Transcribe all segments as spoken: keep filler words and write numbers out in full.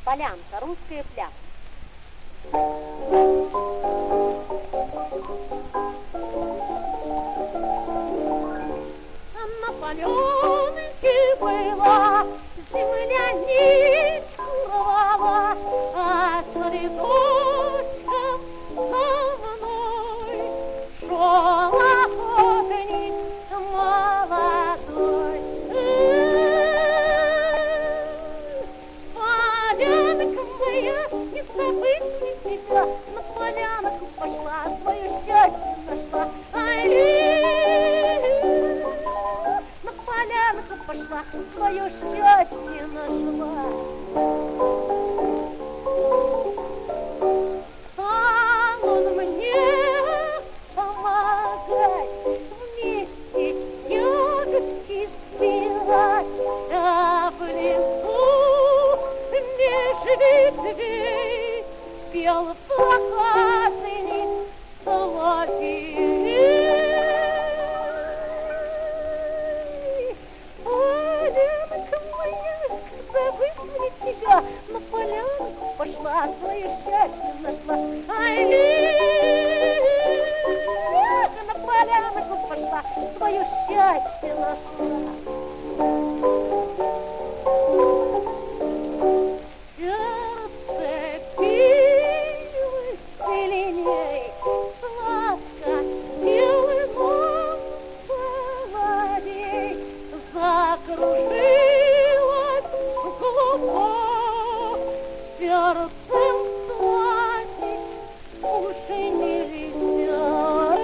Полянка, русская пляска. На полянке была земляничка урвала, а цветочком со мной шел охотник молодой. Полянка моя, не забыть мне тебя, на полянку пошла, свое счастье нашла. На полянку пошла, свое счастье нашла. Стал он мне помогать, вместе ягодки собирать, а в лесу меж ветвей пел плакатый соловей. Полянка моя, забыть мне тебя, на полянку пошла, свое счастье нашла. Ай, на полянку пошла, свое счастье нашла. Сердце билось сильней, сладко белый мол соловей, закружилось глубоко, сердцем сладкий уши не летят.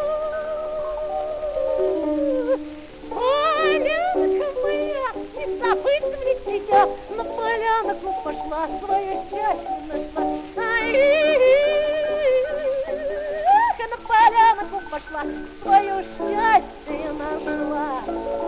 Полянка моя, не забыть мне тебя, на полянку пошла, свое счастье нашла. Ай, на полянку пошла, свое счастье нашла.